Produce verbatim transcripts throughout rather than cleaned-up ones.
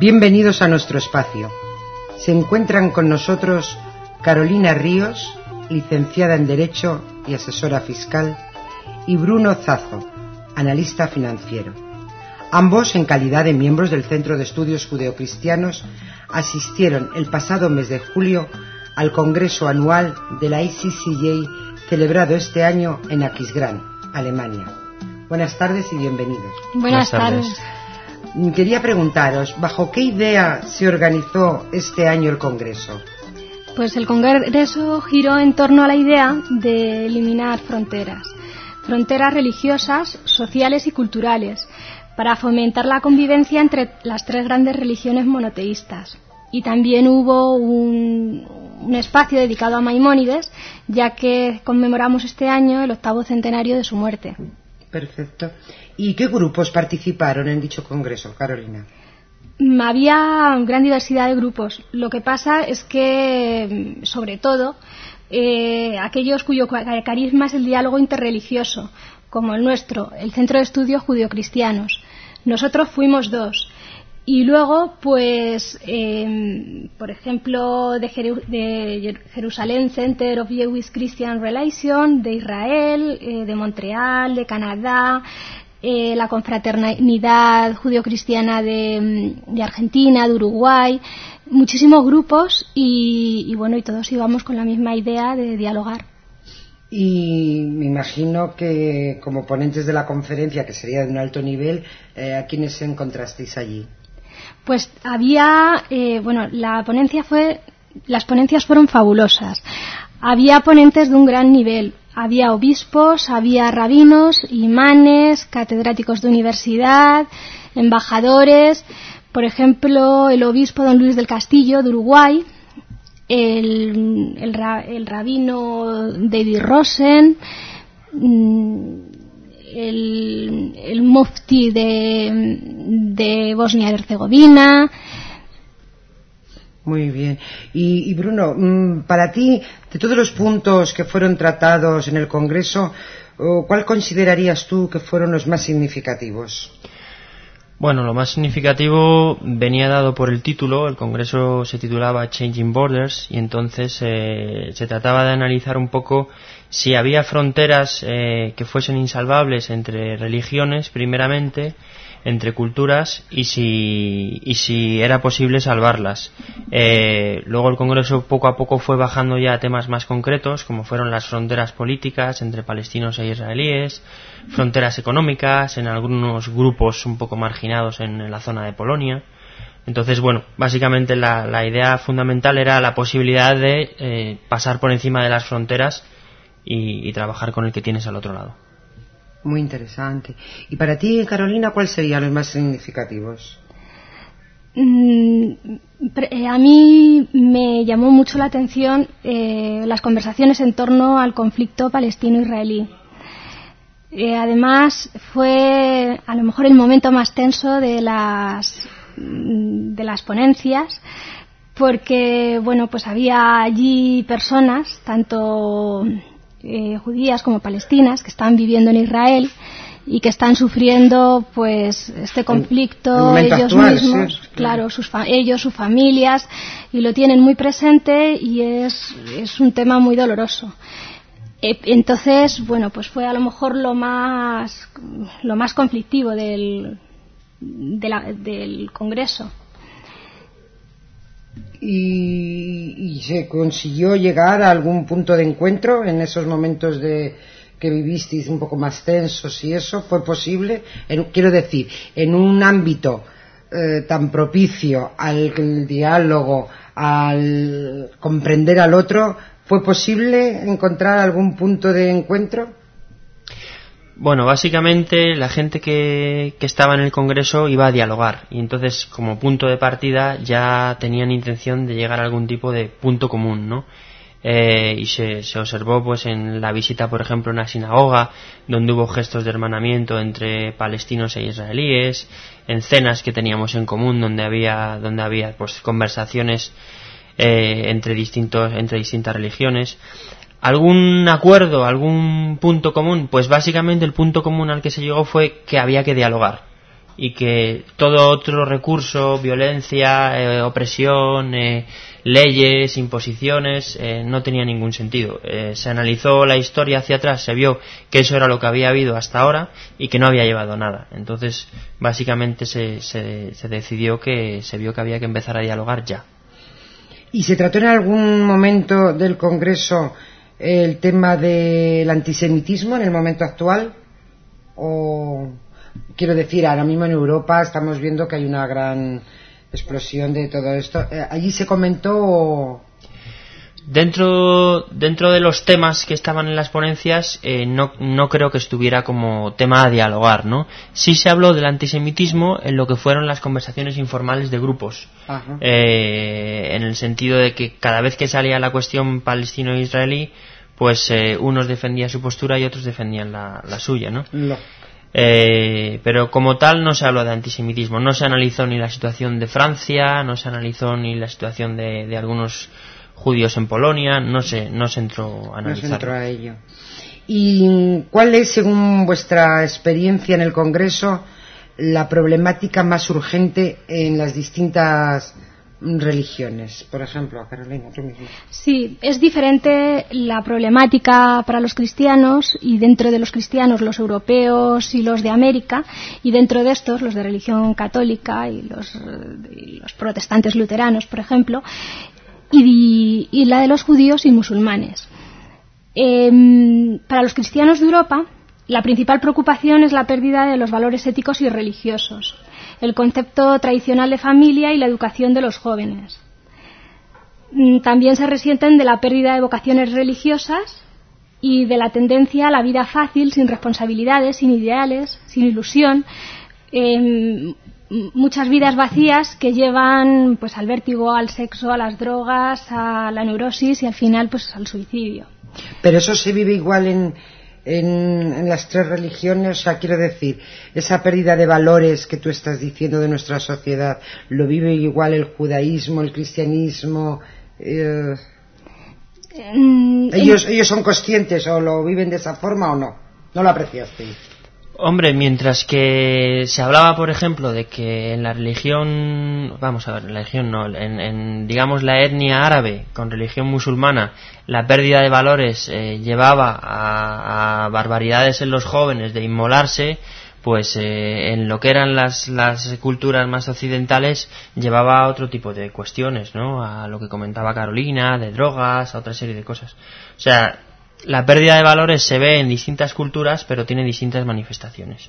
Bienvenidos a nuestro espacio. Se encuentran con nosotros Carolina Ríos, licenciada en Derecho y asesora fiscal, y Bruno Zazo, analista financiero. Ambos, en calidad de miembros del Centro de Estudios Judeocristianos, asistieron el pasado mes de julio al Congreso Anual de la I C C J celebrado este año en Aquisgrán, Alemania. Buenas tardes y bienvenidos. Buenas tardes. Quería preguntaros, ¿bajo qué idea se organizó este año el Congreso? Pues el Congreso giró en torno a la idea de eliminar fronteras, fronteras religiosas, sociales y culturales, para fomentar la convivencia entre las tres grandes religiones monoteístas. Y también hubo un, un espacio dedicado a Maimónides, ya que conmemoramos este año el octavo centenario de su muerte. Perfecto. ¿Y qué grupos participaron en dicho congreso, Carolina? Había gran diversidad de grupos. Lo que pasa es que, sobre todo, eh, aquellos cuyo carisma es el diálogo interreligioso, como el nuestro, el Centro de Estudios Judeocristianos. Nosotros fuimos dos. Y luego, pues, eh, por ejemplo, de, Jeru- de Jerusalén Center of Jewish Christian Relations, de Israel, eh, de Montreal, de Canadá, eh, la confraternidad judeocristiana de, de Argentina, de Uruguay, muchísimos grupos y, y bueno, y todos íbamos con la misma idea de dialogar. Y me imagino que como ponentes de la conferencia, que sería de un alto nivel, eh, ¿a quiénes encontrasteis allí? Pues había, eh, bueno, la ponencia fue, las ponencias fueron fabulosas. Había ponentes de un gran nivel. Había obispos, había rabinos, imanes, catedráticos de universidad, embajadores. Por ejemplo, el obispo don Luis del Castillo de Uruguay, el, el, el rabino David Rosen, el, el mufti de, de Bosnia y Herzegovina. Muy bien. Y, y Bruno, para ti, de todos los puntos que fueron tratados en el Congreso, ¿cuál considerarías tú que fueron los más significativos? Bueno, lo más significativo venía dado por el título. El Congreso se titulaba Changing Borders y entonces eh, se trataba de analizar un poco si había fronteras eh, que fuesen insalvables entre religiones, primeramente, entre culturas y si, y si era posible salvarlas. Eh, luego el Congreso poco a poco fue bajando ya a temas más concretos, como fueron las fronteras políticas entre palestinos e israelíes, fronteras económicas en algunos grupos un poco marginados en, en la zona de Polonia. Entonces, bueno, básicamente la, la idea fundamental era la posibilidad de eh, pasar por encima de las fronteras y, y trabajar con el que tienes al otro lado. Muy interesante. Y para ti, Carolina, ¿cuáles serían los más significativos? Mm, a mí me llamó mucho la atención eh, las conversaciones en torno al conflicto palestino-israelí. Eh, además, fue a lo mejor el momento más tenso de las de las ponencias, porque bueno, pues había allí personas, tanto Eh, judías como palestinas, que están viviendo en Israel y que están sufriendo pues este conflicto el, el ellos actual, mismos, sí, claro, sus fa- ellos, sus familias, y lo tienen muy presente y es, es un tema muy doloroso. Eh, entonces, bueno, pues fue a lo mejor lo más lo más conflictivo del, de la, del Congreso. Y, y se consiguió llegar a algún punto de encuentro en esos momentos de que vivisteis un poco más tensos y eso fue posible, en, quiero decir, en un ámbito eh, tan propicio al diálogo, al comprender al otro, ¿fue posible encontrar algún punto de encuentro? Bueno, básicamente la gente que, que estaba en el Congreso iba a dialogar y entonces como punto de partida ya tenían intención de llegar a algún tipo de punto común, ¿no? Eh, y se, se observó pues en la visita, por ejemplo, en la sinagoga, donde hubo gestos de hermanamiento entre palestinos e israelíes, en cenas que teníamos en común, donde había, donde había pues conversaciones eh, entre distintos, entre distintas religiones. ¿Algún acuerdo, algún punto común? Pues básicamente el punto común al que se llegó fue que había que dialogar. y que todo otro recurso, violencia, eh, opresión, eh, leyes, imposiciones, eh, no tenía ningún sentido. Eh, se analizó la historia hacia atrás, se vio que eso era lo que había habido hasta ahora y que no había llevado nada. Entonces, básicamente se, se, se decidió que se vio que había que empezar a dialogar ya. ¿Y se trató en algún momento del Congreso el tema del antisemitismo en el momento actual? O, quiero decir, ahora mismo en Europa estamos viendo que hay una gran explosión de todo esto. ¿Allí se comentó? Dentro dentro de los temas que estaban en las ponencias, eh, no, no creo que estuviera como tema a dialogar, ¿no? Sí se habló del antisemitismo en lo que fueron las conversaciones informales de grupos, eh, en el sentido de que cada vez que salía la cuestión palestino-israelí, pues eh, unos defendían su postura y otros defendían la, la suya, ¿no? No. Eh, pero como tal no se habló de antisemitismo, no se analizó ni la situación de Francia, no se analizó ni la situación de, de algunos judíos en Polonia, no se, no se entró a analizar. No se entró a ello. ¿Y cuál es, según vuestra experiencia en el Congreso, la problemática más urgente en las distintas religiones? Por ejemplo, Carolina, tú misma. Sí, es diferente la problemática para los cristianos, y dentro de los cristianos los europeos y los de América, y dentro de estos los de religión católica y los, y los protestantes luteranos, por ejemplo, y, y la de los judíos y musulmanes. Eh, para los cristianos de Europa, la principal preocupación es la pérdida de los valores éticos y religiosos, el concepto tradicional de familia y la educación de los jóvenes. También se resienten de la pérdida de vocaciones religiosas y de la tendencia a la vida fácil, sin responsabilidades, sin ideales, sin ilusión, eh, muchas vidas vacías que llevan pues al vértigo, al sexo, a las drogas, a la neurosis y al final pues al suicidio. Pero eso se vive igual en En, en las tres religiones, o sea, quiero decir, esa pérdida de valores que tú estás diciendo de nuestra sociedad, ¿lo vive igual el judaísmo, el cristianismo? Eh, mm, ¿ellos, ¿Ellos son conscientes o lo viven de esa forma o no? ¿No lo apreciaste? Hombre, mientras que se hablaba, por ejemplo, de que en la religión, vamos a ver, la religión no, en, en digamos la etnia árabe con religión musulmana, la pérdida de valores eh, llevaba a, a barbaridades en los jóvenes de inmolarse, pues eh, en lo que eran las, las culturas más occidentales llevaba a otro tipo de cuestiones, ¿no? A lo que comentaba Carolina, de drogas, a otra serie de cosas. O sea, la pérdida de valores se ve en distintas culturas, pero tiene distintas manifestaciones.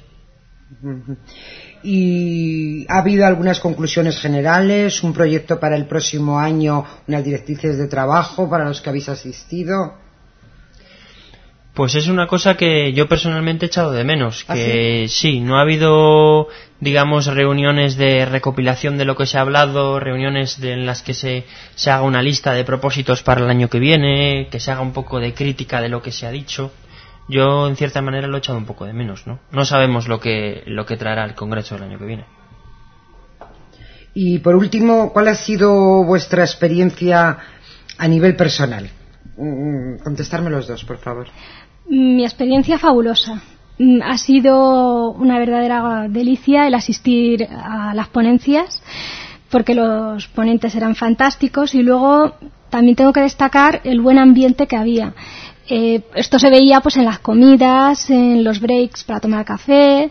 ¿Y ha habido algunas conclusiones generales, un proyecto para el próximo año, unas directrices de trabajo para los que habéis asistido? Pues es una cosa que yo personalmente he echado de menos, ¿Ah, que sí? sí, no ha habido, digamos, reuniones de recopilación de lo que se ha hablado, reuniones de, en las que se, se haga una lista de propósitos para el año que viene, que se haga un poco de crítica de lo que se ha dicho. Yo, en cierta manera, lo he echado un poco de menos, ¿no? No sabemos lo que, lo que traerá el Congreso el año que viene. Y, por último, ¿cuál ha sido vuestra experiencia a nivel personal? Contestarme los dos, por favor. Mi experiencia fabulosa. Ha sido una verdadera delicia el asistir a las ponencias, porque los ponentes eran fantásticos, y luego también tengo que destacar el buen ambiente que había. Eh, esto se veía pues en las comidas, en los breaks para tomar café.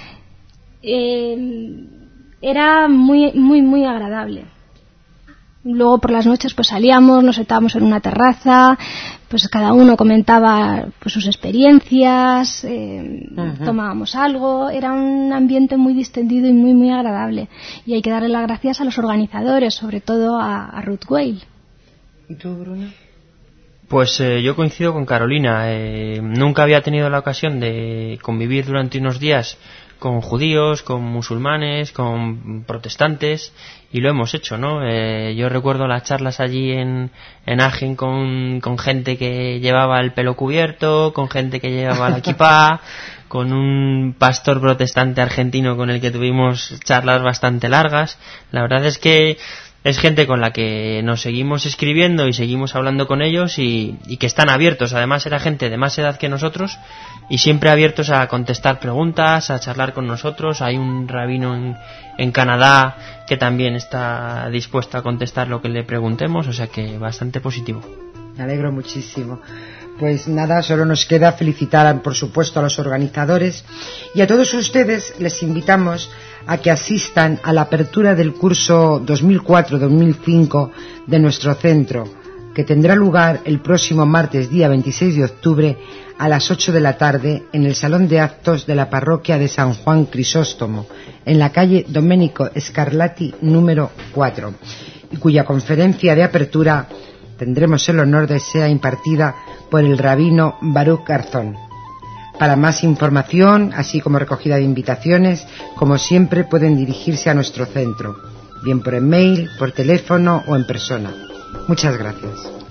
Eh, era muy muy muy agradable. Luego por las noches pues salíamos, nos sentábamos en una terraza, pues cada uno comentaba pues sus experiencias, eh, uh-huh. tomábamos algo, era un ambiente muy distendido y muy muy agradable, y hay que darle las gracias a los organizadores, sobre todo a, a Ruth Weil. ¿Y tú, Bruno? Pues eh, yo coincido con Carolina, eh, nunca había tenido la ocasión de convivir durante unos días con judíos, con musulmanes, con protestantes, y lo hemos hecho, ¿no? Eh, yo recuerdo las charlas allí en, en Agen con, con gente que llevaba el pelo cubierto, con gente que llevaba la kipá, con un pastor protestante argentino con el que tuvimos charlas bastante largas. La verdad es que es gente con la que nos seguimos escribiendo y seguimos hablando con ellos y, y que están abiertos. Además era gente de más edad que nosotros y siempre abiertos a contestar preguntas, a charlar con nosotros. Hay un rabino en, en Canadá que también está dispuesto a contestar lo que le preguntemos, o sea que bastante positivo. Me alegro muchísimo. Pues nada, solo nos queda felicitar por supuesto a los organizadores y a todos ustedes les invitamos a que asistan a la apertura del curso dos mil cuatro dos mil cinco de nuestro centro, que tendrá lugar el próximo martes día veintiséis de octubre a las ocho de la tarde en el Salón de Actos de la Parroquia de San Juan Crisóstomo, en la calle Domenico Scarlatti número cuatro, y cuya conferencia de apertura tendremos el honor de ser impartida por el rabino Baruch Garzón. Para más información, así como recogida de invitaciones, como siempre pueden dirigirse a nuestro centro, bien por email, por teléfono o en persona. Muchas gracias.